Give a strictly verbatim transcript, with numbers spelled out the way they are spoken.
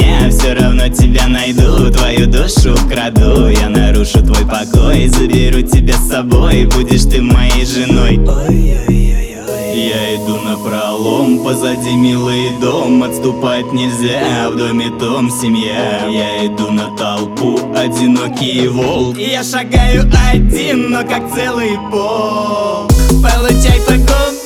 меня, все равно тебя найду. Твою душу украду, я нарушу твой покой. Заберу тебя с собой, будешь ты моей женой. Я иду напролом, позади милый дом. Отступать нельзя, в доме том семья. Я иду на толпу, одинокий волк. Я шагаю один, но как целый полк. Получай по губам.